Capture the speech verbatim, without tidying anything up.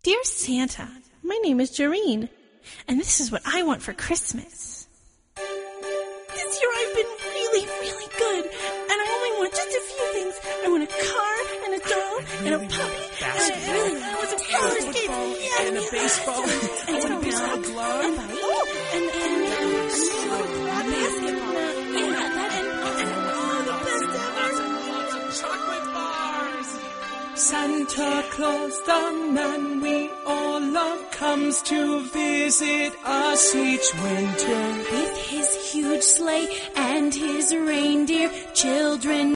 Dear Santa, my name is Jareen, and this is what I want for Christmas. This year I've been really, really good, and I only want just a few things. I want a car, and a doll, and a puppy, and I really want some roller skates, yeah, and a baseball, and and a baseball glove, and, oh, and, and, and, and a basketball, yeah, that, and, and, oh, the best ever. chocolate bars. Santa Claus, the man we all love, comes to visit us each winter. With his huge sleigh and his reindeer, children